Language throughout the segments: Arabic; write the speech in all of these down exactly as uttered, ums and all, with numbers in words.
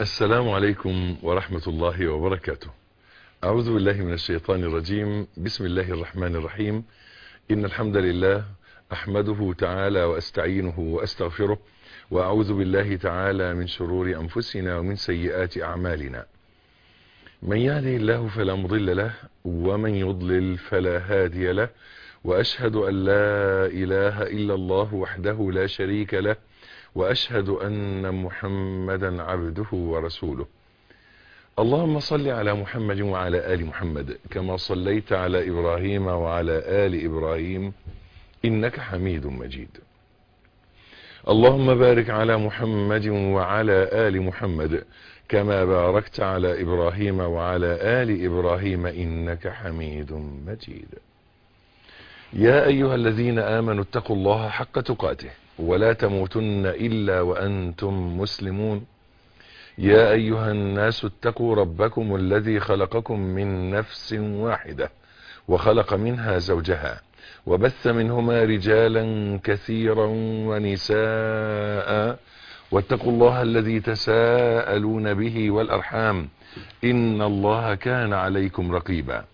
السلام عليكم ورحمة الله وبركاته. أعوذ بالله من الشيطان الرجيم. بسم الله الرحمن الرحيم. إن الحمد لله أحمده تعالى وأستعينه وأستغفره، وأعوذ بالله تعالى من شرور أنفسنا ومن سيئات أعمالنا. من يهده الله فلا مضل له، ومن يضلل فلا هادي له، وأشهد أن لا إله إلا الله وحده لا شريك له، وأشهد أن محمدا عبده ورسوله. اللهم صل على محمد وعلى آل محمد كما صليت على إبراهيم وعلى آل إبراهيم إنك حميد مجيد. اللهم بارك على محمد وعلى آل محمد كما باركت على إبراهيم وعلى آل إبراهيم إنك حميد مجيد. يا أيها الذين آمنوا اتقوا الله حق تقاته ولا تموتن إلا وأنتم مسلمون. يا أيها الناس اتقوا ربكم الذي خلقكم من نفس واحدة وخلق منها زوجها وبث منهما رجالا كثيرا ونساء، واتقوا الله الذي تساءلون به والأرحام إن الله كان عليكم رقيبا.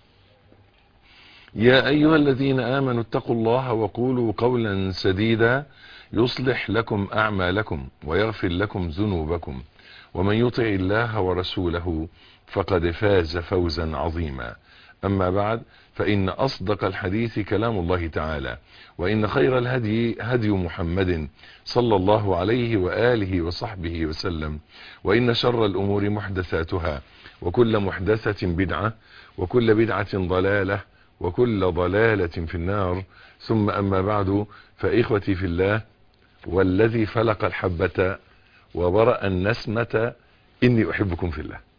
يا أيها الذين آمنوا اتقوا الله وقولوا قولا سديدا يصلح لكم أعمالكم ويغفر لكم ذنوبكم، ومن يطع الله ورسوله فقد فاز فوزا عظيما. أما بعد، فإن أصدق الحديث كلام الله تعالى، وإن خير الهدي هدي محمد صلى الله عليه وآله وصحبه وسلم، وإن شر الأمور محدثاتها، وكل محدثة بدعة، وكل بدعة ضلالة، وكل ضلالة في النار. ثم أما بعد، فإخوتي في الله، والذي فلق الحبة وبرأ النسمة إني أحبكم في الله.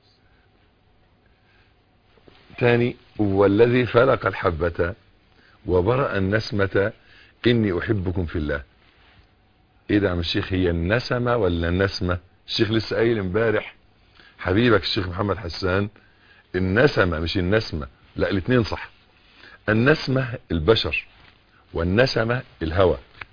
تاني، والذي فلق الحبة وبرأ النسمة إني أحبكم في الله. إيه ده يا عم الشيخ، هي النسمة ولا النسمة؟ الشيخ لسه قايل امبارح حبيبك الشيخ محمد حسان النسمة مش النسمة. لا، الاثنين صح. النسمة البشر والنسمة الهوى،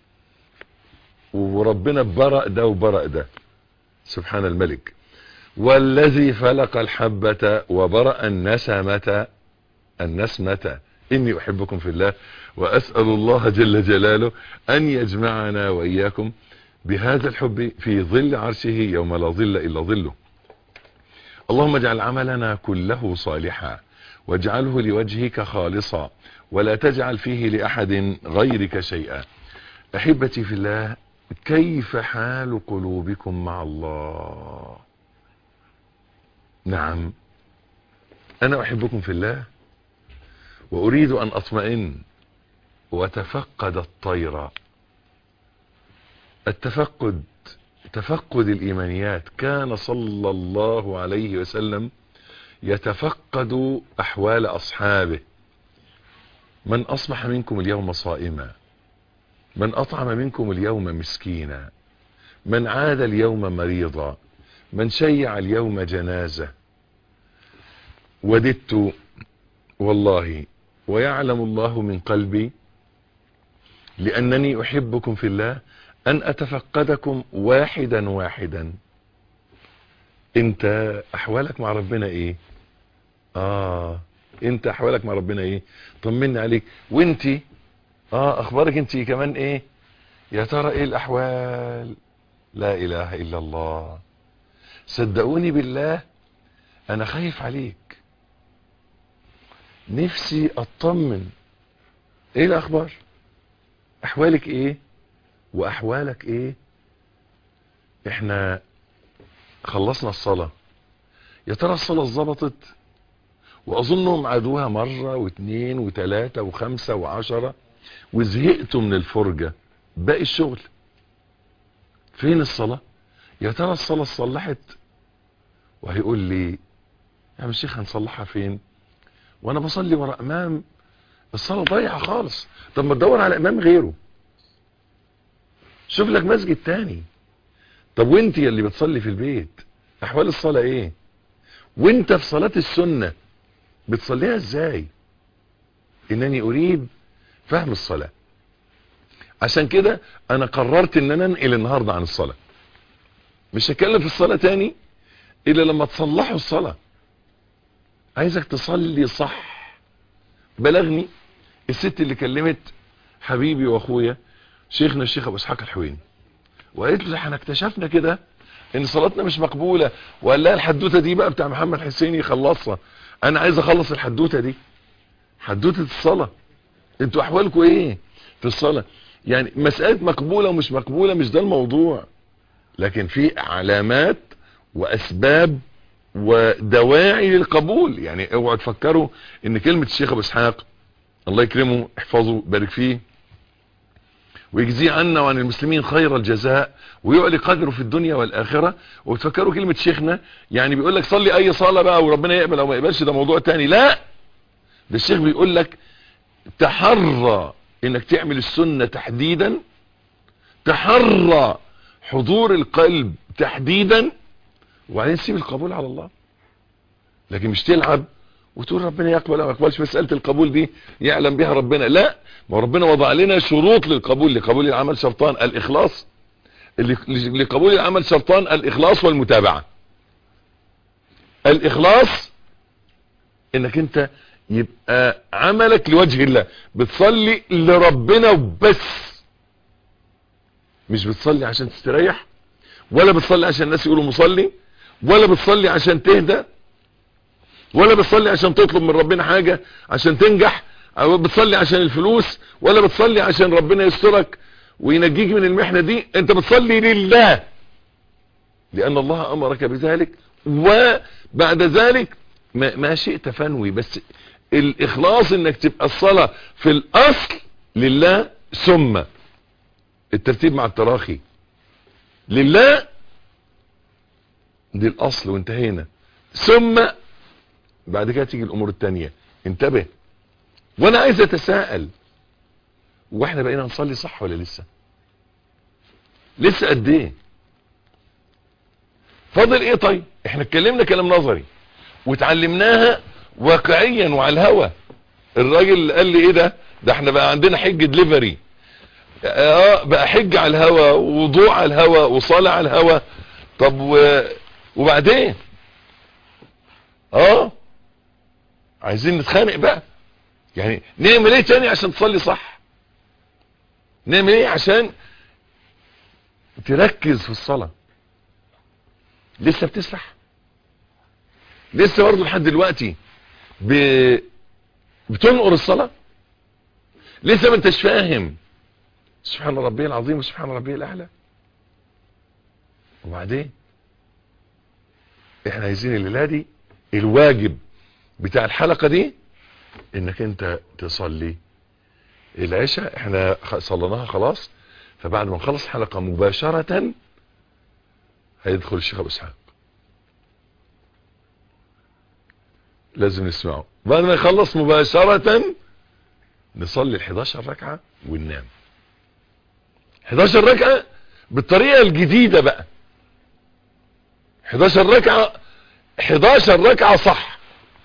وربنا برأ ده وبرأ ده سبحان الملك. والذي فلق الحبة وبرأ النسمة النسمة إني أحبكم في الله، وأسأل الله جل جلاله أن يجمعنا وإياكم بهذا الحب في ظل عرشه يوم لا ظل إلا ظله. اللهم اجعل عملنا كله صالحا، واجعله لوجهك خالصا، ولا تجعل فيه لأحد غيرك شيئا. أحبتي في الله، كيف حال قلوبكم مع الله؟ نعم، أنا أحبكم في الله، وأريد أن أطمئن وتفقد الطير. التفقد تفقد الإيمانيات. كان صلى الله عليه وسلم يتفقد أحوال أصحابه. من أصبح منكم اليوم صائما، من أطعم منكم اليوم مسكينا، من عاد اليوم مريضا، من شيع اليوم جنازة. وددت والله ويعلم الله من قلبي، لأنني أحبكم في الله، أن أتفقدكم واحدا واحدا. انت أحوالك مع ربنا ايه؟ آه انت أحوالك مع ربنا ايه؟ طمني عليك. وانتي اه اخبارك انتي كمان ايه؟ يا ترى ايه الأحوال؟ لا إله إلا الله. صدقوني بالله أنا خايف عليك، نفسي أطمن. ايه الأخبار؟ أحوالك ايه وأحوالك ايه؟ احنا خلصنا الصلاة، يا ترى الصلاة اتظبطت؟ وأظنهم عادوها مرة واثنين وثلاثة وخمسة وعشرة وزهقتوا من الفرجة. باقي الشغل فين الصلاة؟ يا ترى الصلاة اتصلحت؟ وهيقول لي يا عم الشيخ هنصلحها فين وانا بصلي ورا امام الصلاة ضايعة خالص؟ طب ما تدور على امام غيره، شوف لك مسجد تاني. طب وانت اللي بتصلي في البيت احوال الصلاة ايه؟ وانت في صلاة السنة بتصليها ازاي؟ انني اريد فهم الصلاة. عشان كده انا قررت ان انا انقل النهاردة عن الصلاة، مش هتكلم في الصلاة تاني الا لما تصلحوا الصلاة. عايزك تصلي صح. بلغني الست اللي كلمت حبيبي واخويا شيخنا الشيخ ابو اسحاق الحويني وقالت له احنا اكتشفنا كده ان صلاتنا مش مقبولة، وقال لها الحدوتة دي بقى بتاع محمد حسين يخلصها، انا عايز اخلص الحدوتة دي، حدوتة الصلاة. انتوا احوالكم ايه في الصلاة؟ يعني مسألة مقبولة ومش مقبولة مش ده الموضوع، لكن في علامات واسباب ودواعي للقبول. يعني اوعوا تفكروا ان كلمة الشيخ ابو اسحاق الله يكرمه احفظه بارك فيه ويجزيه عنا وعن المسلمين خير الجزاء ويعلي قدره في الدنيا والاخرة، وتفكروا كلمة شيخنا يعني بيقول لك صلي اي صلاة بقى وربنا يقبل او ما يقبلش ده موضوع تاني. لا، ده الشيخ بيقول لك تحرى انك تعمل السنة تحديدا، تحرى حضور القلب تحديدا، وبعدين سيب القبول على الله. لكن مش تلعب وتقول ربنا يقبل او ما يقبلش، مسألة القبول دي يعلم بها ربنا. لا، ما ربنا وضع لنا شروط للقبول. لقبول العمل شرطان الاخلاص، لقبول العمل شرطان الاخلاص والمتابعة. الاخلاص انك انت يبقى عملك لوجه الله، بتصلي لربنا وبس، مش بتصلي عشان تستريح، ولا بتصلي عشان الناس يقولوا مصلي، ولا بتصلي عشان تهدى، ولا بتصلي عشان تطلب من ربنا حاجة عشان تنجح، او بتصلي عشان الفلوس، ولا بتصلي عشان ربنا يسترك وينجيك من المحنة دي. انت بتصلي لله لان الله امرك بذلك، وبعد ذلك ما, ما شئت فنوي. بس الاخلاص انك تبقى الصلاة في الاصل لله، ثم الترتيب مع التراخي لله دي الاصل وانتهينا، ثم بعد كده تيجي الامور التانية. انتبه. وانا عايز اتساءل، واحنا بقينا نصلي صح ولا لسه؟ لسه قد ايه؟ فاضل ايه؟ طيب احنا اتكلمنا كلام نظري وتعلمناها واقعيا وعلى الهوا. الراجل قال لي ايه ده ده احنا بقى عندنا حج دليفري. اه بقى حج على الهوا ووضوء على الهوا وصلاة على الهوا. طب و... وبعدين اه عايزين نتخانق بقى. يعني نعمل ايه تاني عشان تصلي صح؟ نعمل ايه عشان تركز في الصلاة؟ لسه بتسرح؟ لسه برضه لحد دلوقتي ب... بتنقر الصلاة؟ لسه ما انتش فاهم سبحان ربي العظيم وسبحان ربي الاعلى؟ وبعدين احنا عايزين الليلة دي الواجب بتاع الحلقة دي انك انت تصلي العشاء. احنا صليناها خلاص، فبعد ما نخلص الحلقة مباشرة هيدخل الشيخ ابو اسحاق، لازم نسمعه. بعد ما يخلص مباشرة نصلي الحداشر ركعة وننام. حداشر ركعة بالطريقة الجديدة بقى، حداشر ركعة حداشر ركعة صح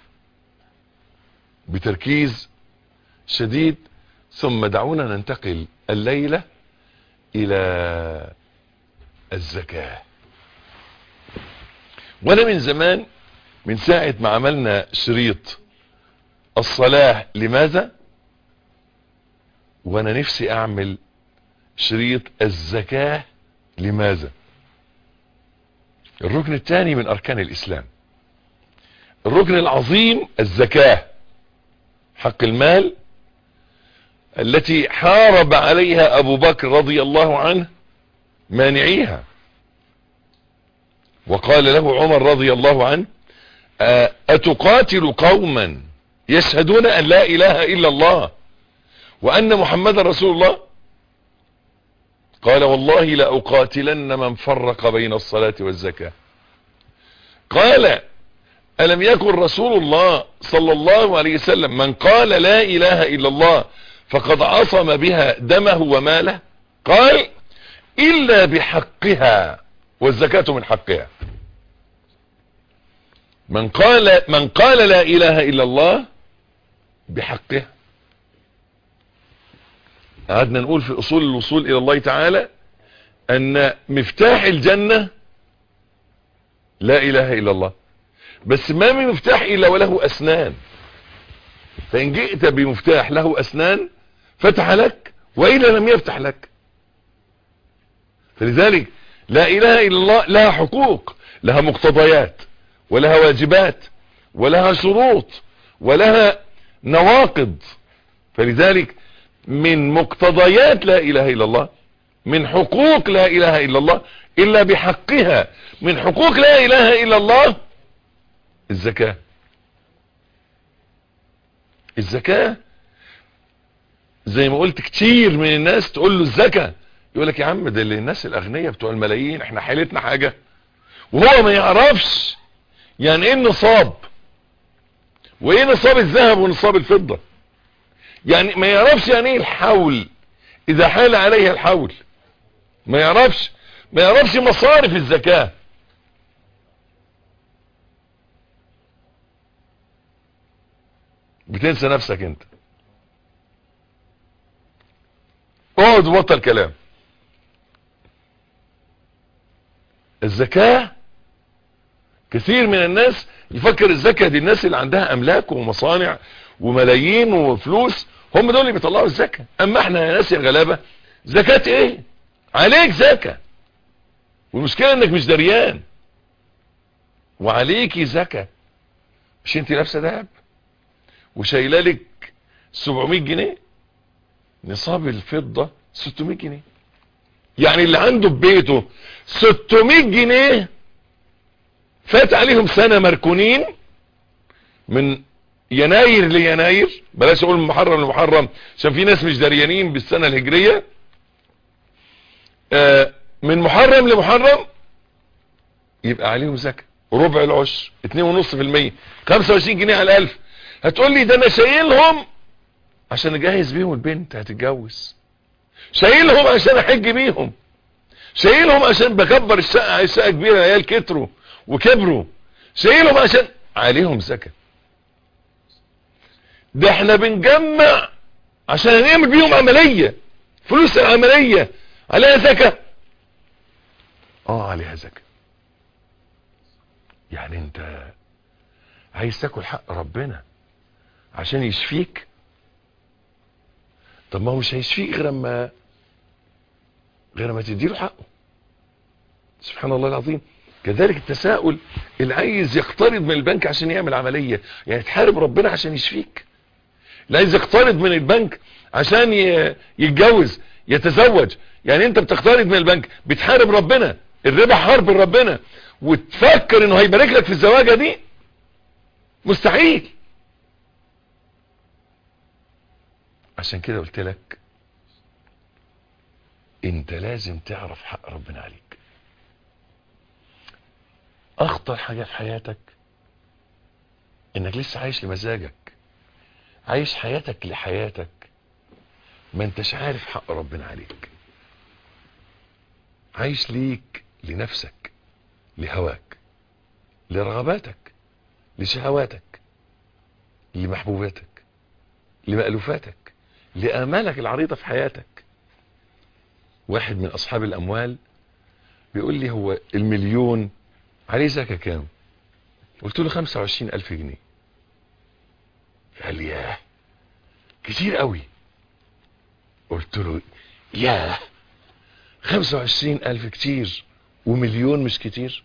بتركيز شديد. ثم دعونا ننتقل الليلة الى الزكاة. وانا من زمان، من ساعة ما عملنا شريط الصلاة لماذا، وانا نفسي اعمل شريط الزكاة لماذا. الركن الثاني من اركان الاسلام، الركن العظيم الزكاة، حق المال التي حارب عليها ابو بكر رضي الله عنه مانعيها، وقال له عمر رضي الله عنه اتقاتل قوما يشهدون ان لا اله الا الله وان محمد رسول الله؟ قال والله لأقاتلن من فرق بين الصلاة والزكاة. قال ألم يكن رسول الله صلى الله عليه وسلم من قال لا إله إلا الله فقد عصم بها دمه وماله؟ قال إلا بحقها، والزكاة من حقها. من قال من قال لا إله إلا الله بحقها. قعدنا نقول في أصول الوصول إلى الله تعالى أن مفتاح الجنة لا اله الا الله، بس ما من مفتاح الا وله اسنان، فان جئت بمفتاح له اسنان فتح لك، والا لم يفتح لك. فلذلك لا اله الا الله لها حقوق، لها مقتضيات، ولها واجبات، ولها شروط، ولها نواقض. فلذلك من مقتضيات لا اله الا الله، من حقوق لا اله الا الله الا بحقها، من حقوق لا اله الا الله الزكاة. الزكاة زي ما قلت كتير من الناس تقول له الزكاة يقول لك يا عم ده اللي الناس الاغنياء بتوع الملايين، احنا حيلتنا حاجة، وهو ما يعرفش يعني ايه النصاب، وايه نصاب الذهب ونصاب الفضة، يعني ما يعرفش يعني ايه الحول اذا حال عليها الحول، ما يعرفش ما يعرفش مصارف الزكاة. بتنسى نفسك انت. اقعد وبطل كلام. الزكاة كثير من الناس يفكر الزكاة دي الناس اللي عندها املاك ومصانع وملايين وفلوس، هم دول اللي بيطلعوا الزكاة. اما احنا يا ناس يا غلابة زكاة ايه؟ عليك زكاة، والمشكلة انك مش دريان، وعليكي زكاة. مش انت لابسه دهب وشايلالك سبعمية جنيه؟ نصاب الفضة ستمية جنيه، يعني اللي عنده ببيته ستمية جنيه فات عليهم سنة مركونين من يناير ليناير، بلاش اقول من محرم لمحرم عشان في ناس مش دريانين بالسنة الهجرية. آه من محرم لمحرم يبقى عليهم زكاة ربع العشر، اتنين ونص في المية، خمسة وعشرين جنيه على الالف. هتقول لي ده انا شايلهم عشان اجهز بيهم البنت هتتجوز، شايلهم عشان احج بيهم، شايلهم عشان بكبر الشقة، عايز شقة كبيرة العيال كتروا وكبروا، شايلهم عشان عليهم زكاة. ده احنا بنجمع عشان نعمل بيهم عملية، فلوس العملية عليها زكاة. اه عليها زكاة. يعني انت عايز تاكل حق ربنا عشان يشفيك؟ طب ما هو مش هيشفيك غير اما غير ما تديله حقه. سبحان الله العظيم. كذلك التساؤل اللي عايز يقترض من البنك عشان يعمل عملية، يعني تحارب ربنا عشان يشفيك. اللي عايز يقترض من البنك عشان يتجوز يتزوج، يعني انت بتقترض من البنك بتحارب ربنا، الربا حرب ربنا، وتفكر انه هيبارك لك في الزواجة دي؟ مستحيل. عشان كده قلت لك انت لازم تعرف حق ربنا عليك. اخطر حاجة في حياتك انك لسه عايش لمزاجك، عايش حياتك لحياتك، ما انتش عارف حق ربنا عليك، عايش ليك لنفسك، لهواك، لرغباتك، لشهواتك، لمحبوباتك، لمألوفاتك، لآمالك العريضة في حياتك. واحد من اصحاب الاموال بيقول لي هو المليون عليه زكاة كام؟ قلت له خمسة وعشرين الف جنيه. قال لي ياه كتير قوي. قلت له ياه خمسة وعشرين الف كتير ومليون مش كتير؟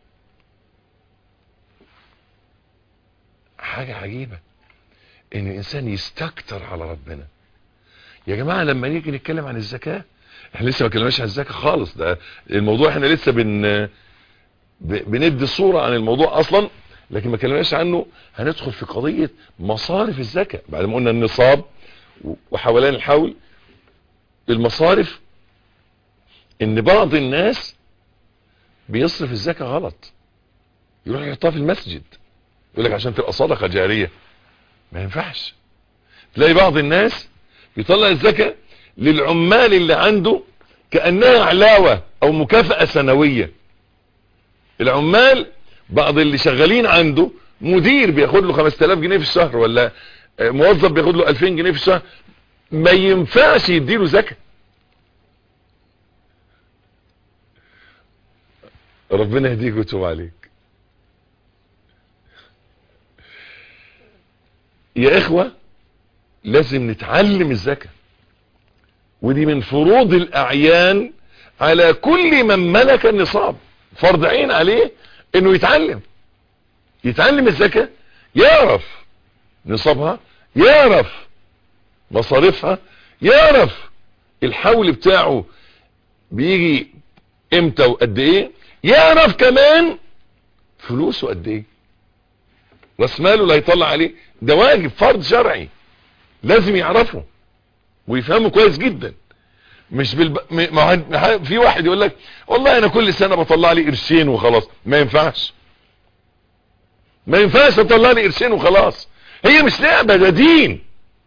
حاجة عجيبة ان الانسان يستكتر على ربنا. يا جماعة لما نيجي نتكلم عن الزكاة، احنا لسه ما كلمناش عن الزكاة خالص، ده الموضوع احنا لسه بن بندي صورة عن الموضوع اصلا، لكن ما كلمناش عنه. هندخل في قضية مصارف الزكاة بعد ما قلنا النصاب وحوالين الحول. المصارف ان بعض الناس بيصرف الزكاة غلط، يروح يحطها في المسجد يقول لك عشان تبقى صدقة جارية. ما ينفعش. تلاقي بعض الناس يطلع الزكاة للعمال اللي عنده كأنها علاوة او مكافأة سنوية. العمال بعض اللي شغالين عنده مدير بياخد له خمسة آلاف جنيه في الشهر، ولا موظف بياخد له ألفين جنيه في الشهر، ما ينفعش يديله زكاة. ربنا يهديك ويتوب عليك. يا اخوة لازم نتعلم الزكاة، ودي من فروض الاعيان على كل من ملك النصاب. فرض عين عليه انه يتعلم يتعلم الزكاة، يعرف نصابها، يعرف مصاريفها، يعرف الحول بتاعه بيجي امتى وقد ايه، يعرف كمان فلوسه قد ايه، راس ماله اللي هيطلع عليه. ده واجب فرض شرعي لازم يعرفه ويفهمه كويس جدا. مش بالب... ما في واحد يقول لك والله انا كل سنة بطلع لي قرشين وخلاص. ما ينفعش ما ينفعش اطلع لي قرشين وخلاص. هي مش لعبة، ده دين.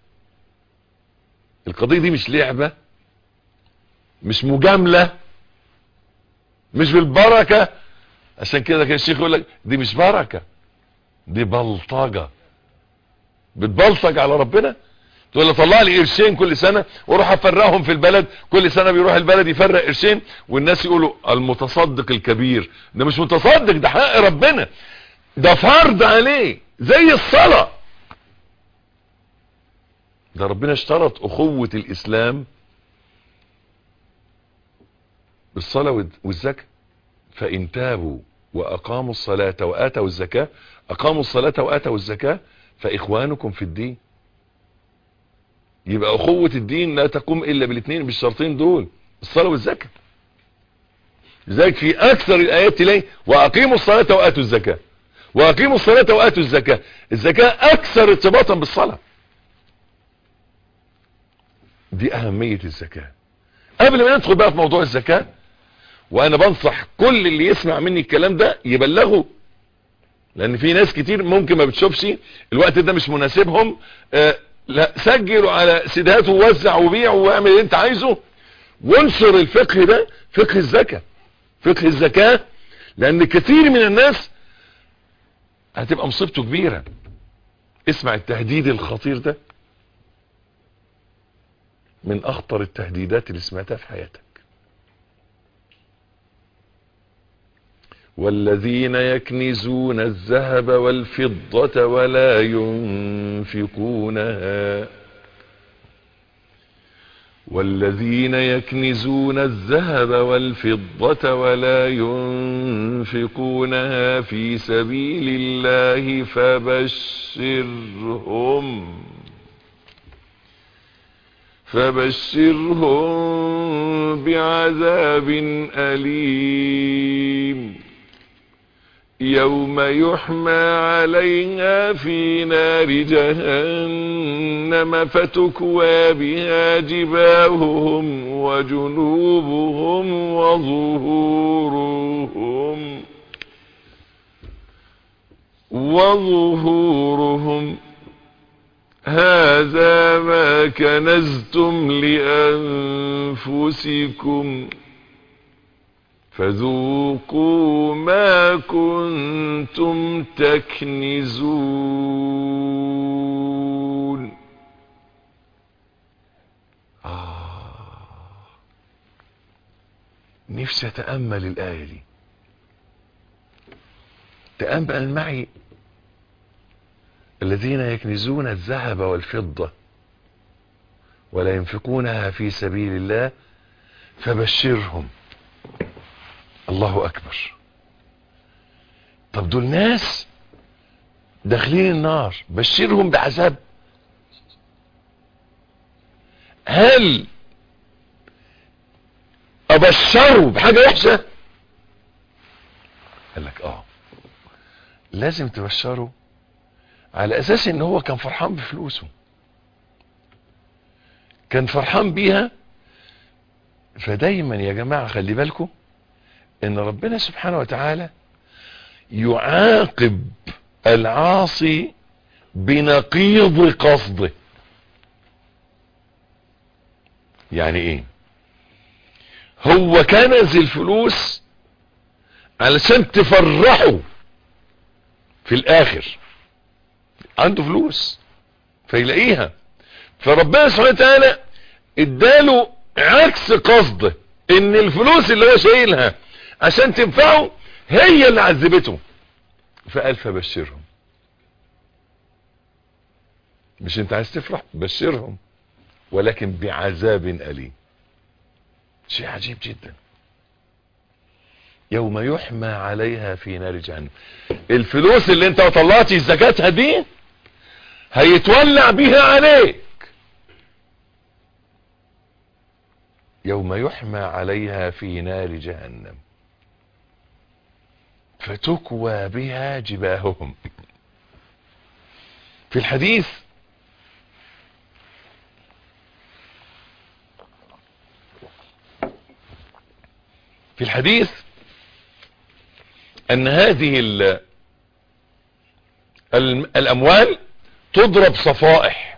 القضية دي مش لعبة، مش مجاملة، مش بالبركة. عشان كده كان الشيخ يقول لك دي مش بركة، دي بلطجة. بتبلطج على ربنا. تقول له طلع لي قرشين كل سنة واروح افرقهم في البلد، كل سنة بيروح البلد يفرق قرشين والناس يقولوا المتصدق الكبير. ده مش متصدق، ده حق ربنا، ده فرض عليه زي الصلاة. ده ربنا اشترط اخوة الاسلام بالصلاة والزكاة. فان تابوا واقاموا الصلاة واتوا الزكاة، اقاموا الصلاة واتوا الزكاة فاخوانكم في الدين. يبقى اخوة الدين لا تقوم الا بالاثنين، بالشرطين دول، الصلاة والزكاة. لذلك في اكثر الايات تلاقي واقيموا الصلاة واتوا الزكاة، واقيموا الصلاة واتوا الزكاة. الزكاة اكثر ارتباطا بالصلاة. دي اهمية الزكاة. قبل ما ندخل بقى في موضوع الزكاة، وانا بنصح كل اللي يسمع مني الكلام ده يبلغه، لان في ناس كتير ممكن ما بتشوفش الوقت ده مش مناسبهم. آه لا، سجلوا على سيدات ووزع وبيع واعمل اللي انت عايزه، وانشر الفقه ده، فقه الزكاة، فقه الزكاة. لان كثير من الناس هتبقى مصيبته كبيرة. اسمع التهديد الخطير ده، من اخطر التهديدات اللي سمعتها في حياتك. والذين يكنزون الذهب والفضة ولا ينفقونها والذين يكنزون الذهب والفضة ولا ينفقونها في سبيل الله فبشرهم فبشرهم بعذاب أليم يوم يحمى عليها في نار جهنم فتكوى بها جباههم وجنوبهم وظهورهم وظهورهم هذا ما كنزتم لأنفسكم فذوقوا ما كنتم تكنزون. آه نفسي أتأمل الآية دي. تأمل معي. الذين يكنزون الذهب والفضة ولا ينفقونها في سبيل الله فبشرهم. الله أكبر. طب دول ناس داخلين النار، بشرهم بعذاب. هل أبشره بحاجة وحشة؟ قال لك اه لازم تبشره على اساس ان هو كان فرحان بفلوسه، كان فرحان بيها. فدايما يا جماعة خلي بالكم ان ربنا سبحانه وتعالى يعاقب العاصي بنقيض قصده. يعني ايه؟ هو كنز الفلوس علشان تفرحه في الاخر، عنده فلوس فيلاقيها، فربنا سبحانه وتعالى اداله عكس قصده، ان الفلوس اللي هو شايلها عشان تنفعه هي اللي عذبته. فقال فبشرهم. مش انت عايز تفرح؟ بشرهم، ولكن بعذاب أليم. شيء عجيب جدا. يوم يحمى عليها في نار جهنم. الفلوس اللي انت طلعتي زكاتها دي هيتولع بيها عليك. يوم يحمى عليها في نار جهنم فتكوى بها جباههم. في الحديث في الحديث ان هذه الاموال تضرب صفائح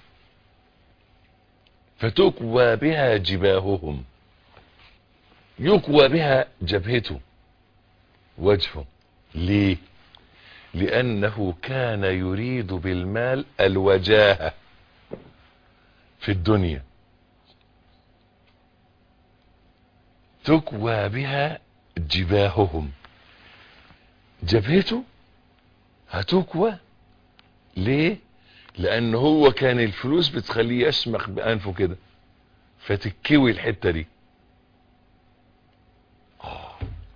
فتكوى بها جباههم. يكوى بها جبهته، وجهه. ليه؟ لانه كان يريد بالمال الوجاهة في الدنيا. تكوى بها جباههم، جبهته هتكوى. ليه؟ لان هو كان الفلوس بتخليه يشمخ بانفه كده، فتكوي الحتة دي. آه.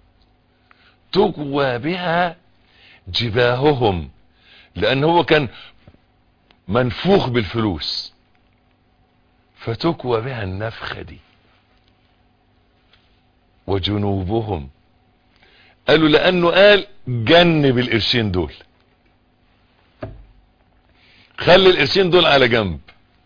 تكوى بها جباههم، لان هو كان منفوخ بالفلوس، فتكوى بها النفخة دي. وجنوبهم، قالوا لانه قال جنب القرشين دول، خلي القرشين دول على جنب.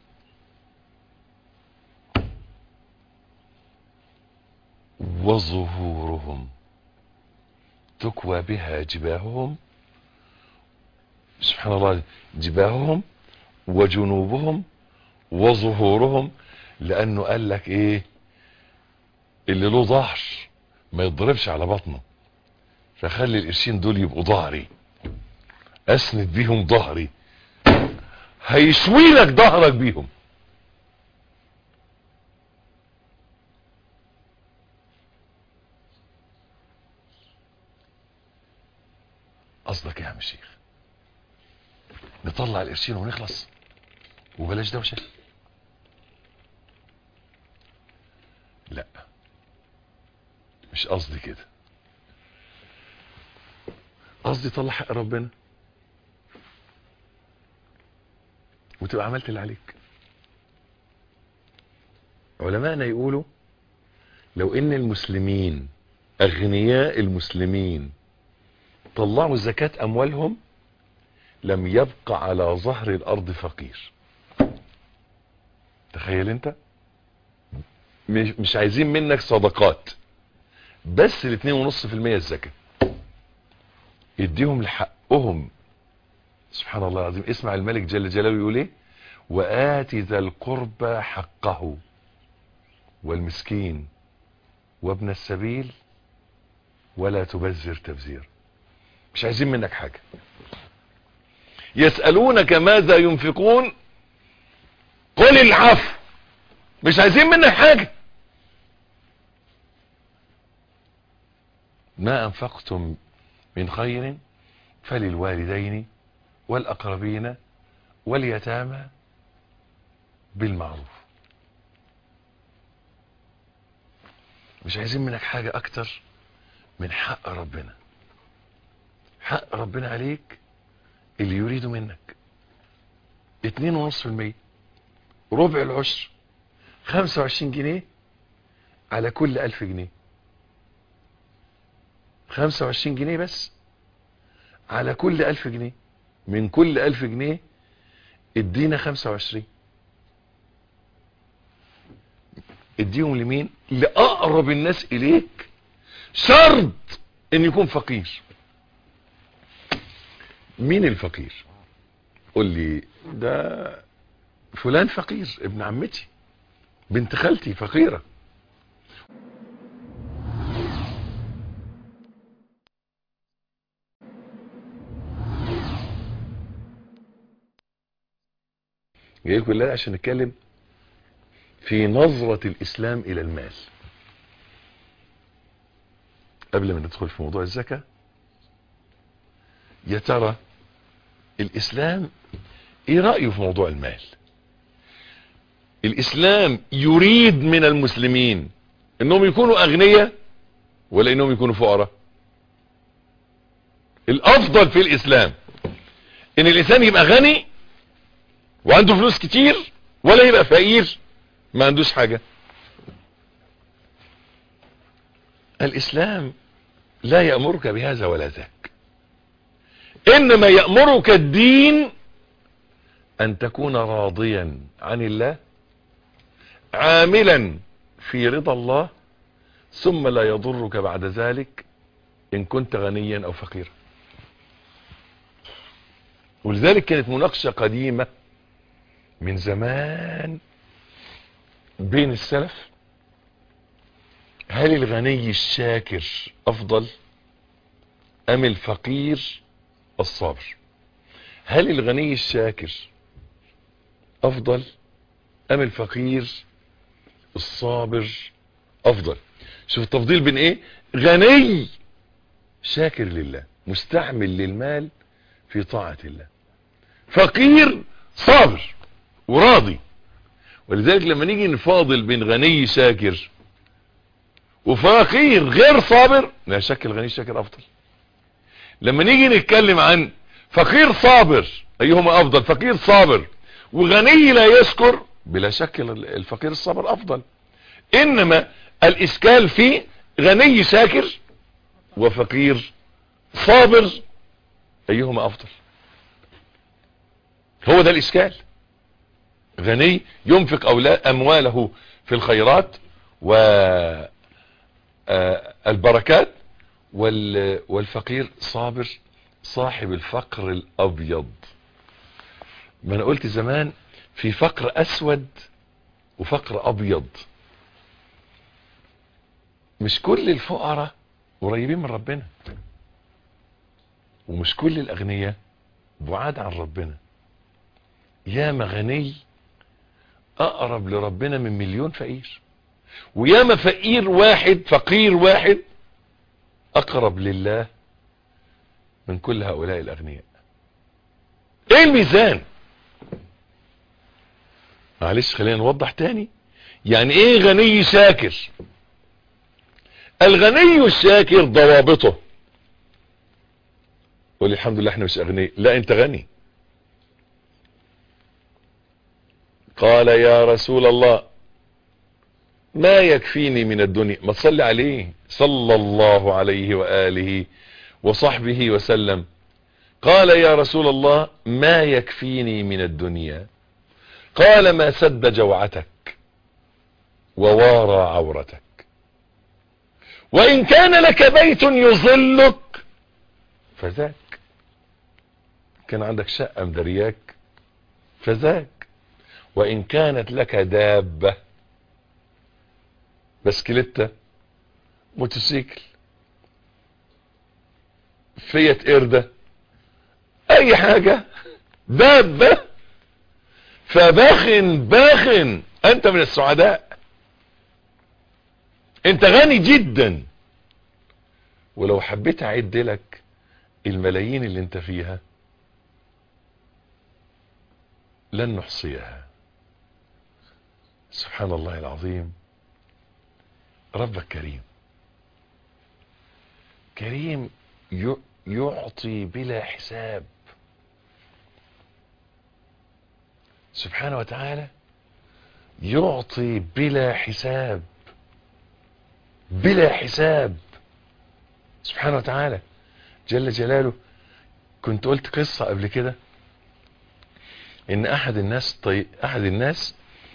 وظهورهم، تكوى بها جباههم. سبحان الله، جباههم وجنوبهم وظهورهم، لانه قال لك ايه؟ اللي له ظهر ما يضربش على بطنه، فخلي القرشين دول يبقوا ظهري، اسند بيهم ظهري، هيشوي لك ظهرك بيهم. قصدك ايه يا عم الشيخ؟ نطلع القرشين ونخلص وبلاش دوشه؟ لا، مش قصدي كده. قصدي طلع حق ربنا وتبقى عملت اللي عليك. علماءنا يقولوا لو ان المسلمين، اغنياء المسلمين، طلعوا زكاة اموالهم لم يبقى على ظهر الارض فقير. تخيل انت، مش, مش عايزين منك صدقات، بس الاتنين ونص في المية الزكاة، يديهم لحقهم. سبحان الله العظيم. اسمع الملك جل جلاله يقول ايه؟ وآت ذا القربى حقه والمسكين وابن السبيل ولا تبذر تبذير. مش عايزين منك حاجة. يسألونك ماذا ينفقون قل العفو. مش عايزين منك حاجة. ما أنفقتم من خير فللوالدين والأقربين واليتامى بالمعروف. مش عايزين منك حاجة أكتر من حق ربنا. حق ربنا عليك اللي يريد منك اتنين ونص في المية، ربع العشر، خمسة وعشرين جنيه على كل ألف جنيه. خمسة وعشرين جنيه بس على كل ألف جنيه. من كل ألف جنيه ادينا خمسة وعشرين. اديهم لمين؟ لأقرب الناس إليك، شرط ان يكون فقير. مين الفقير؟ قول لي ده فلان فقير، ابن عمتي، بنت خالتي فقيرة. جاي كلها عشان نتكلم في نظرة الإسلام إلى المال. قبل ما ندخل في موضوع الزكاة، يا ترى الإسلام ايه رأيه في موضوع المال؟ الاسلام يريد من المسلمين انهم يكونوا اغنياء ولا انهم يكونوا فقراء؟ الافضل في الاسلام ان الانسان يبقى غني وعنده فلوس كتير، ولا يبقى فقير ما عندوش حاجة. الاسلام لا يأمرك بهذا ولا ذاك، انما يأمرك الدين ان تكون راضيا عن الله عاملا في رضا الله، ثم لا يضرك بعد ذلك ان كنت غنيا او فقيرا. ولذلك كانت مناقشة قديمة من زمان بين السلف: هل الغني الشاكر افضل ام الفقير الصابر؟ هل الغني الشاكر افضل ام الفقير الصابر افضل؟ شوف التفضيل بين ايه: غني شاكر لله مستعمل للمال في طاعة الله، فقير صابر وراضي. ولذلك لما نيجي نفاضل بين غني شاكر وفقير غير صابر، لا شك الغني الشاكر افضل. لما نيجي نتكلم عن فقير صابر ايهما افضل، فقير صابر وغني لا يشكر، بلا شك الفقير الصابر افضل. انما الاشكال في غني شاكر وفقير صابر ايهما افضل، هو ده الاشكال. غني ينفق امواله في الخيرات والبركات، والفقير صابر صاحب الفقر الابيض. ما انا قلت زمان في فقر اسود وفقر ابيض. مش كل الفقراء قريبين من ربنا، ومش كل الاغنياء بعاد عن ربنا. ياما غني اقرب لربنا من مليون فقير، وياما فقير واحد فقير واحد اقرب لله من كل هؤلاء الاغنياء. ايه الميزان؟ معلش خلينا نوضح تاني. يعني ايه غني شاكر؟ الغني الشاكر ضوابطه. قول الحمد لله احنا مش اغنياء. لا، انت غني. قال يا رسول الله ما يكفيني من الدنيا، ما تصلي عليه صلى الله عليه وآله وصحبه وسلم. قال يا رسول الله ما يكفيني من الدنيا؟ قال ما سد جوعتك ووارى عورتك، وإن كان لك بيت يظلك فذاك. كان عندك شقة مدرياك فذاك. وإن كانت لك دابة، بسكليتة، موتوسيكل، فيت إردة، أي حاجة، دابة، فباخن باخن أنت من السعداء. أنت غني جدا. ولو حبيت أعد لك الملايين اللي أنت فيها لن نحصيها. سبحان الله العظيم. ربك كريم، كريم يعطي بلا حساب سبحانه وتعالى، يعطي بلا حساب، بلا حساب سبحانه وتعالى جل جلاله. كنت قلت قصة قبل كده ان احد الناس طي... احد الناس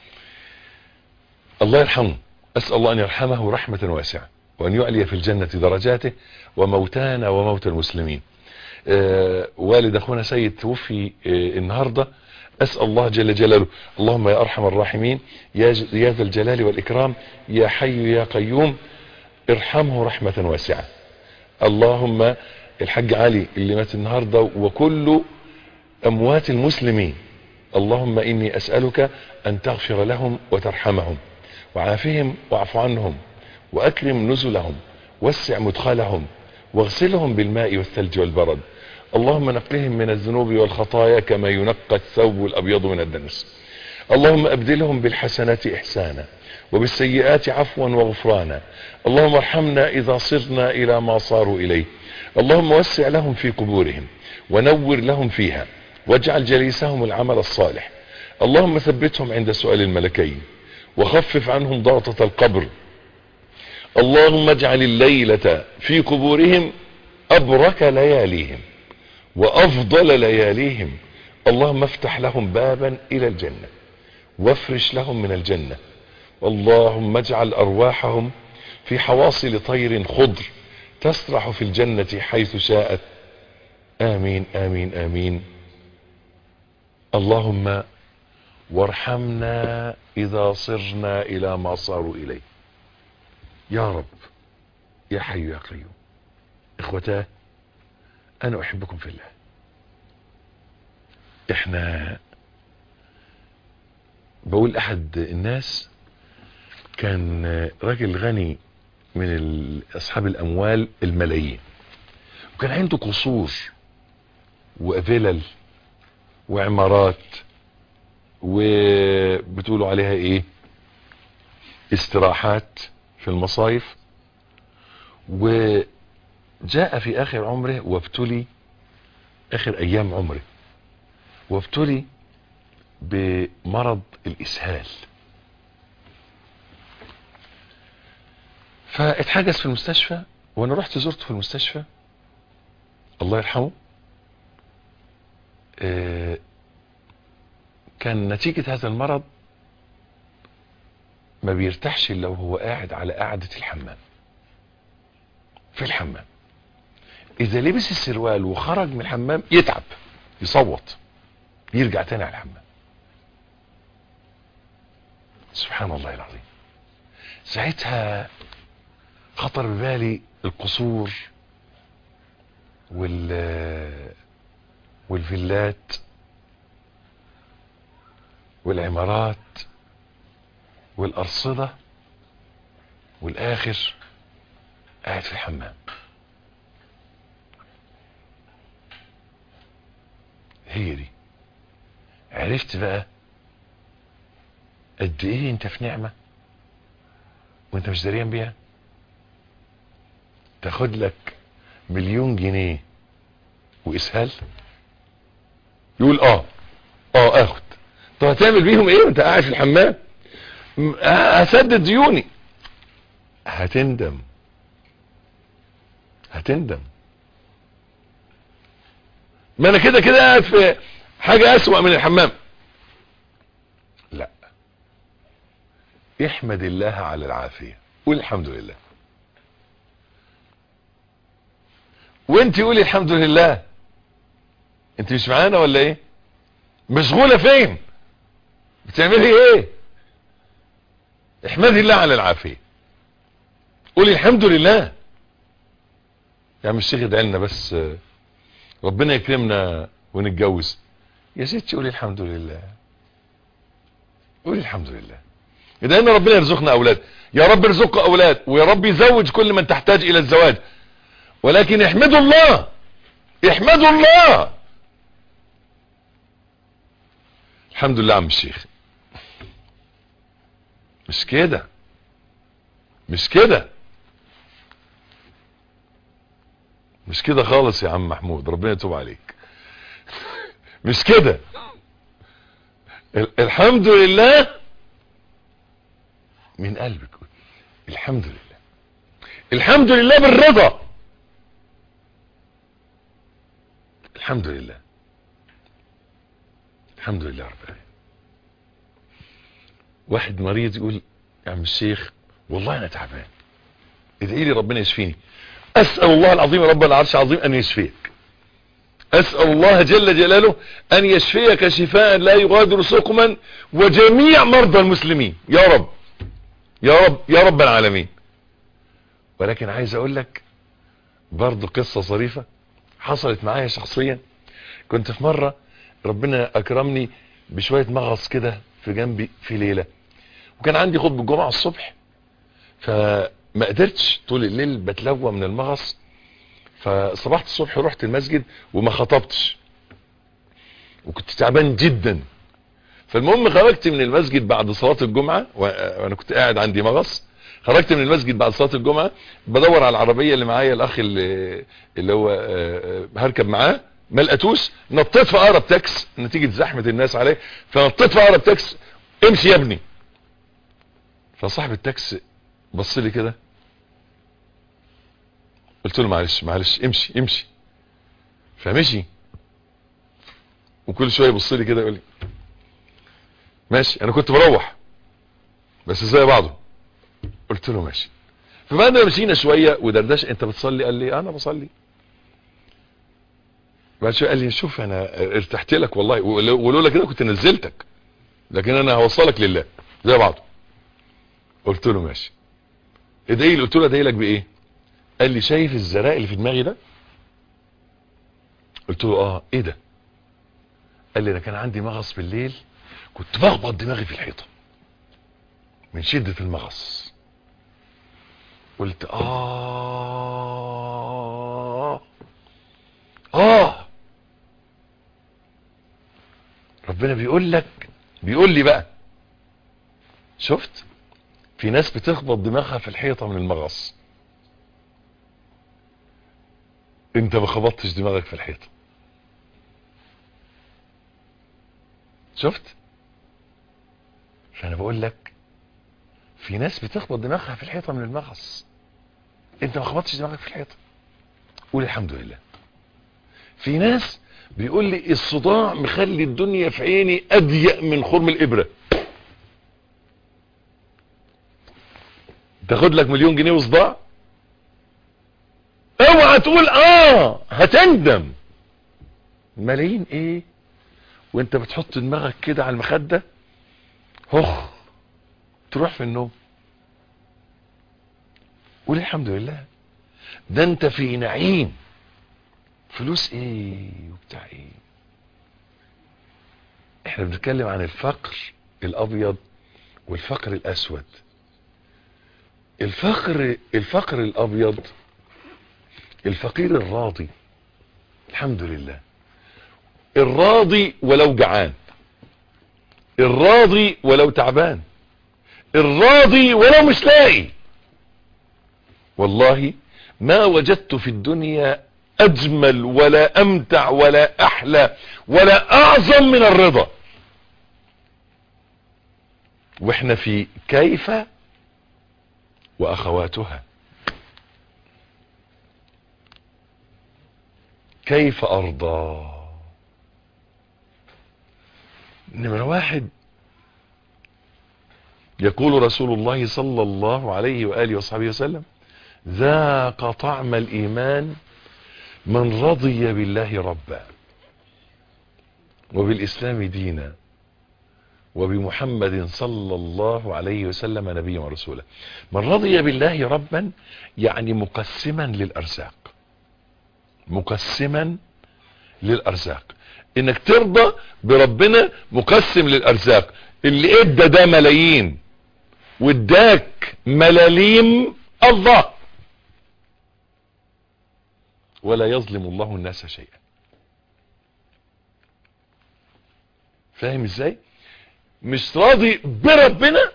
الله يرحمه، اسأل الله ان يرحمه رحمة واسعة وان يعلي في الجنة درجاته وموتانا وموت المسلمين. آه والد اخونا سيد توفي آه النهاردة. اسأل الله جل جلاله اللهم يا ارحم الراحمين يا, ج... يا ذا الجلال والاكرام يا حي يا قيوم ارحمه رحمة واسعة. اللهم الحاج علي اللي مات النهاردة وكل اموات المسلمين، اللهم اني اسألك ان تغفر لهم وترحمهم وعافهم واعف عنهم واكرم نزلهم وسع مدخلهم واغسلهم بالماء والثلج والبرد. اللهم نقهم من الذنوب والخطايا كما ينقى الثوب الأبيض من الدنس. اللهم أبدلهم بالحسنات إحسانا وبالسيئات عفوا وغفرانا. اللهم ارحمنا إذا صرنا إلى ما صاروا إليه. اللهم وسع لهم في قبورهم ونور لهم فيها واجعل جليسهم العمل الصالح. اللهم ثبتهم عند سؤال الملكين وخفف عنهم ضغطة القبر. اللهم اجعل الليلة في قبورهم أبرك لياليهم وأفضل لياليهم. اللهم افتح لهم بابا إلى الجنة وافرش لهم من الجنة. اللهم اجعل أرواحهم في حواصل طير خضر تسرح في الجنة حيث شاءت. آمين آمين آمين. اللهم وارحمنا إذا صرنا إلى ما صاروا إليه. يا رب يا حي يا قيوم. إخوتاه أنا أحبكم في الله. إحنا بقول أحد الناس كان راجل غني من أصحاب الأموال الملايين، وكان عنده قصور وفلل وعمارات وبتقولوا عليها ايه استراحات في المصايف. وجاء في اخر عمره وابتلي، اخر ايام عمره وابتلي بمرض الاسهال، فاتحجز في المستشفى. وانا رحت زرته في المستشفى الله يرحمه. اه كان نتيجة هذا المرض ما بيرتاحش الا وهو قاعد على قعدة الحمام في الحمام. اذا لبس السروال وخرج من الحمام يتعب يصوت يرجع تاني على الحمام. سبحان الله العظيم. ساعتها خطر ببالي القصور وال والفيلات والعمارات والأرصدة، والآخر قاعد في الحمام. هي دي. عرفت بقى قد ايه انت في نعمة وانت مش دريان بيها. تاخد لك مليون جنيه واسهال، يقول اه اه اخد. طب هتعمل بيهم ايه وانت قاعد في الحمام؟ هسدد ديوني. هتندم هتندم. ما انا كده كده قاعد في حاجة اسوأ من الحمام. لا، احمد الله على العافية، قول الحمد لله. وانت قولي الحمد لله. انت مش معانا ولا ايه؟ مشغولة فين؟ بتعملي ايه؟ احمدي الله على العافية، قولي الحمد لله. يا عم الشيخ ادعي لنا بس ربنا يكرمنا ونتجوز. يا ستي قولي الحمد لله، قولي الحمد لله. ادعي لنا ربنا يرزقنا اولاد. يا رب ارزقنا اولاد، ويا رب يزوج كل من تحتاج الى الزواج. ولكن احمدوا الله، احمدوا الله. الحمد لله عم الشيخ. مش كده مش كده مش كده خالص يا عم محمود، ربنا يتوب عليك. مش كده. الحمد لله من قلبك. الحمد لله، الحمد لله بالرضا. الحمد لله، الحمد لله رب العالمين. واحد مريض يقول يا عم الشيخ والله انا تعبان، ادعي لي ربنا يشفيني. اسأل الله العظيم رب العرش العظيم ان يشفيك. اسأل الله جل جلاله ان يشفيك شفاء لا يغادر سقما وجميع مرضى المسلمين يا رب يا رب يا رب العالمين. ولكن عايز اقول لك برضو قصة ظريفة حصلت معايا شخصيا. كنت في مرة ربنا اكرمني بشوية مغص كده في جنبي في ليلة، وكان عندي خطبة الجمعة الصبح، فما قدرتش طول الليل بتلوى من المغص، فصبحت الصبح رحت المسجد وما خطبتش، وكنت تعبان جدا. فالمهم خرجت من المسجد بعد صلاة الجمعة، وانا كنت قاعد عندي مغص. خرجت من المسجد بعد صلاة الجمعة بدور على العربية اللي معايا، الاخ اللي, اللي هو هركب معاه، ما لقيتوش. نطيت في اقرب تاكس نتيجة زحمة الناس عليه، فنطيت في اقرب تاكس. امشي يا ابني. فصاحب التاكس بص لي كده، قلت له معلش معلش امشي امشي. فمشي، وكل شويه يبص لي كده يقول لي ماشي. انا كنت بروح بس زي بعضه. قلت له ماشي. فبعد ما مشينا شويه ودردش، انت بتصلي؟ قال لي انا بصلي. بعد شويه قال لي شوف انا ارتحت لك والله، ولولا كده كنت نزلتك، لكن انا هوصلك لله زي بعضه. قلت له ماشي. ادعي لي. قلت له ادعي لك بايه؟ قال لي شايف الزراء اللي في دماغي ده؟ قلت له اه. ايه ده؟ قال لي انا كان عندي مغص بالليل، كنت بخبط دماغي في الحيطه من شده المغص. قلت اه اه ربنا بيقول لك، بيقول لي بقى شفت في ناس بتخبط دماغها في الحيطه من المغص، انت ما خبطتش دماغك في الحيطه. شفت؟ فانا بقول لك في ناس بتخبط دماغها في الحيطه من المغص، انت ما خبطتش دماغك في الحيطه، قول الحمد لله. في ناس بيقول لي الصداع مخلي الدنيا في عيني اضيق من خرم الابره، تاخد لك مليون جنيه وصداع، اوعى تقول اه هتندم. ملايين ايه وانت بتحط دماغك كده على المخده هخ تروح في النوم. قول الحمد لله، ده انت في نعيم. فلوس ايه وبتاع ايه؟ احنا بنتكلم عن الفقر الابيض والفقر الاسود. الفقر الفقر الابيض الفقير الراضي، الحمد لله، الراضي ولو جعان، الراضي ولو تعبان، الراضي ولو مش لاقي. والله ما وجدت في الدنيا اجمل ولا امتع ولا احلى ولا اعظم من الرضا. واحنا في كيف واخواتها. كيف ارضى؟ نمرة واحد، يقول رسول الله صلى الله عليه وآله وصحبه وسلم: ذاق طعم الإيمان من رضي بالله ربا وبالإسلام دينا وبمحمد صلى الله عليه وسلم نبيا ورسولا. من رضي بالله ربا يعني مقسما للأرزاق، مقسما للأرزاق. انك ترضى بربنا مقسم للأرزاق، اللي ادى ده ملايين واداك ملاليم الله، ولا يظلم الله الناس شيئا. فاهم ازاي؟ مش راضي بربنا.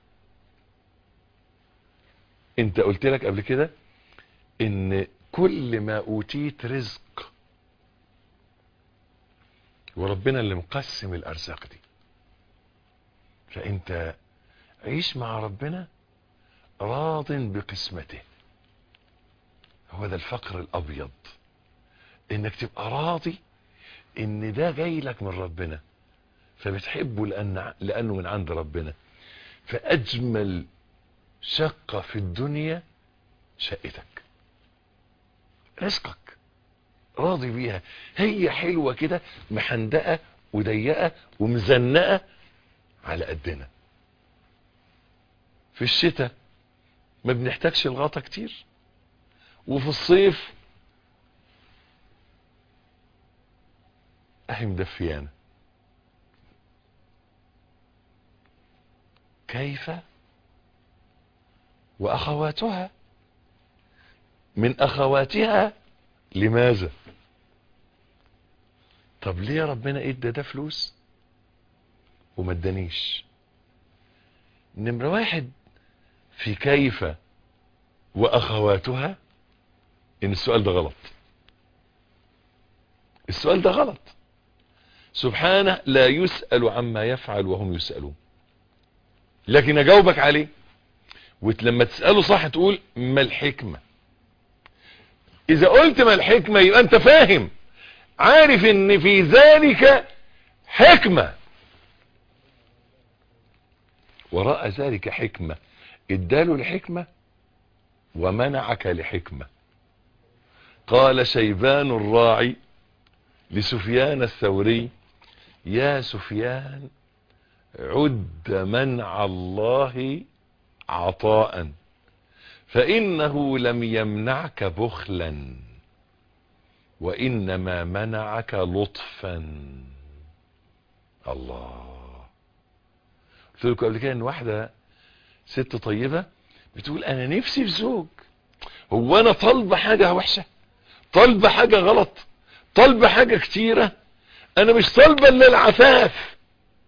انت قلت لك قبل كده ان كل ما اوتيت رزق، وربنا اللي مقسم الارزاق دي. فانت عيش مع ربنا راض بقسمته. هو ده الفقر الابيض، انك تبقى راضي ان ده جاي لك من ربنا فبتحبه لأن لانه من عند ربنا. فاجمل شقة في الدنيا شقتك، رزقك، راضي بيها. هي حلوة كده، محندقة وضيقة ومزنقة على قدنا. في الشتاء ما بنحتاجش الغطا كتير، وفي الصيف اهي مدفيانا. كيف واخواتها. من اخواتها لماذا؟ طب ليه يا ربنا ادى ده فلوس وما ادانيش؟ نمرة واحد في كيف واخواتها ان السؤال ده غلط. السؤال ده غلط. سبحانه لا يسأل عما يفعل وهم يسألون. لكن اجاوبك عليه، ولما تسأله صح تقول ما الحكمة. اذا قلت ما الحكمة يبقى انت فاهم، عارف ان في ذلك حكمة، وراء ذلك حكمة. اداله الحكمة ومنعك لحكمة. قال شيبان الراعي لسفيان الثوري: يا سفيان عد منع الله عطاء، فإنه لم يمنعك بخلا، وإنما منعك لطفا. الله. قلت لكم قبل كده ان واحدة ست طيبة بتقول انا نفسي في زوج. هو انا طالبة حاجة وحشة؟ طالبة حاجة غلط؟ طالبة حاجة كتيرة؟ انا مش طالبة الا العفاف.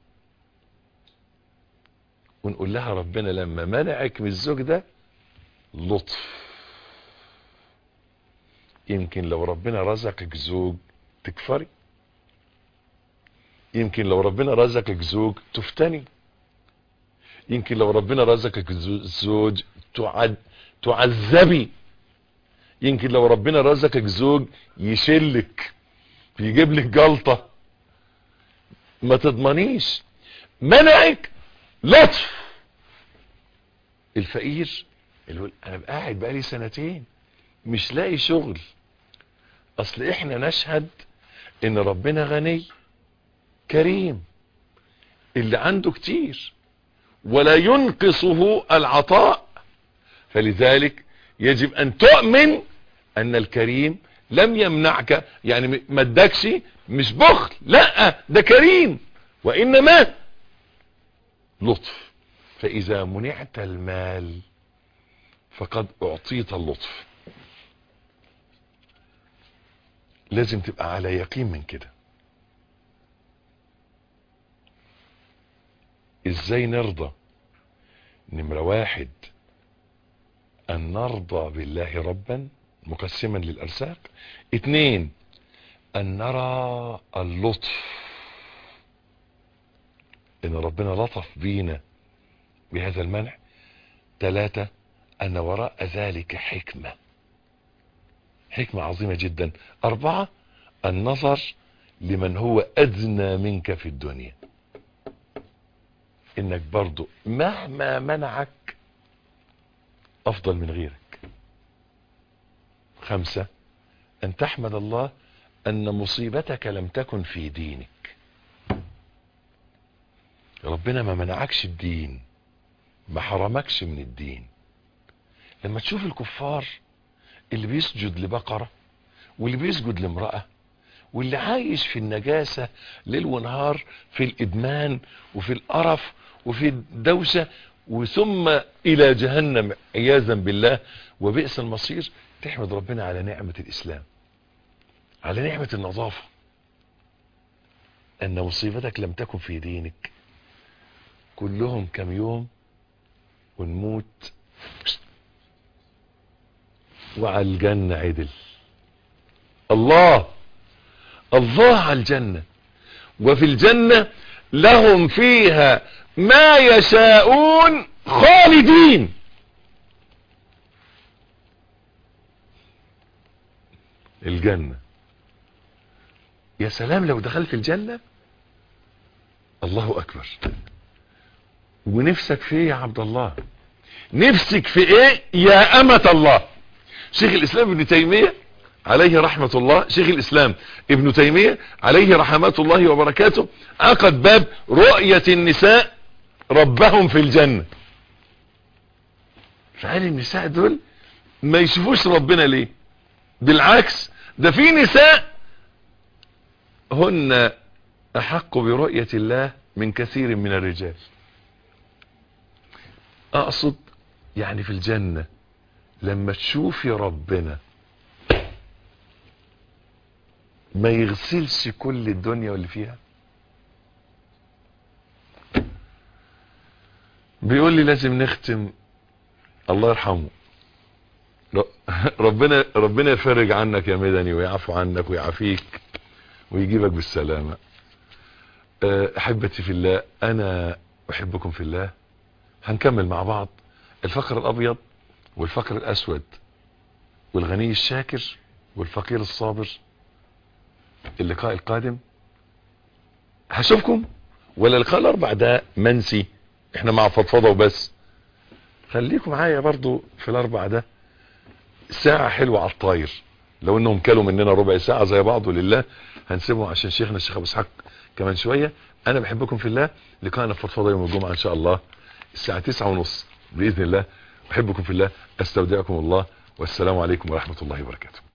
ونقول لها ربنا لما منعك من الزوج ده لطف. يمكن لو ربنا رزقك زوج تكفري، يمكن لو ربنا رزقك زوج تفتني، يمكن لو ربنا رزقك زوج تعد تعذبي، يمكن لو ربنا رزقك زوج يشلك يجيب لك جلطة. ما تضمنيش. منعك لطف. الفقير اللي يقول انا قاعد بقالي سنتين مش لاقي شغل، اصل احنا نشهد ان ربنا غني كريم، اللي عنده كتير ولا ينقصه العطاء، فلذلك يجب ان تؤمن ان الكريم لم يمنعك، يعني ما ادكش مش بخل، لا ده كريم وانما لطف. فاذا منعت المال فقد اعطيت اللطف. لازم تبقى على يقين من كده. ازاي نرضى؟ نمرة واحد ان نرضى بالله ربا مقسما للارزاق. اتنين ان نرى اللطف، ان ربنا لطف بينا بهذا المنع. تلاتة ان وراء ذلك حكمة، حكمة عظيمة جدا. اربعة النظر لمن هو ادنى منك في الدنيا، انك برضو مهما منعك افضل من غيرك. خمسة ان تحمد الله ان مصيبتك لم تكن في دينك. ربنا ما منعكش الدين، ما حرمكش من الدين. لما تشوف الكفار اللي بيسجد لبقرة واللي بيسجد لامرأة واللي عايش في النجاسة ليل ونهار، في الادمان وفي القرف وفي الدوشة، وثم الى جهنم عياذا بالله وبئس المصير، تحمد ربنا على نعمة الاسلام، على نعمة النظافة، ان مصيبتك لم تكن في دينك. كلهم كم يوم ونموت وعلى الجنة عدل. الله الله على الجنة، وفي الجنة لهم فيها ما يشاءون خالدين. الجنة يا سلام لو دخلت الجنة. الله اكبر. ونفسك في ايه يا عبد الله؟ نفسك في ايه يا امة الله؟ شيخ الاسلام ابن تيمية عليه رحمة الله، شيخ الاسلام ابن تيمية عليه رحمات الله وبركاته، عقد باب رؤية النساء ربهم في الجنة. فقال النساء دول ما يشوفوش ربنا ليه؟ بالعكس ده في نساء هن احق برؤية الله من كثير من الرجال. اقصد يعني في الجنة لما تشوفي ربنا ما يغسلش كل الدنيا واللي فيها؟ بيقول لي لازم نختم. الله يرحمه، ربنا ربنا يفرج عنك يا مدني ويعفو عنك ويعافيك ويجيبك بالسلامة. احبتي في الله، انا احبكم في الله. هنكمل مع بعض الفقر الابيض والفقر الاسود والغني الشاكر والفقير الصابر. اللقاء القادم هشوفكم، ولا اللقاء الاربع ده منسي؟ احنا مع فضفضة وبس. خليكم معايا برضو في الاربع ده ساعة حلوة على الطاير. لو انهم كلوا مننا ربع ساعة زي بعض ولله هنسيبهم عشان شيخنا الشيخ ابو اسحاق كمان شوية. انا بحبكم في الله. لقاءنا في فضفضة يوم الجمعة ان شاء الله الساعة تسعة ونص بإذن الله. بحبكم في الله، استودعكم الله، والسلام عليكم ورحمة الله وبركاته.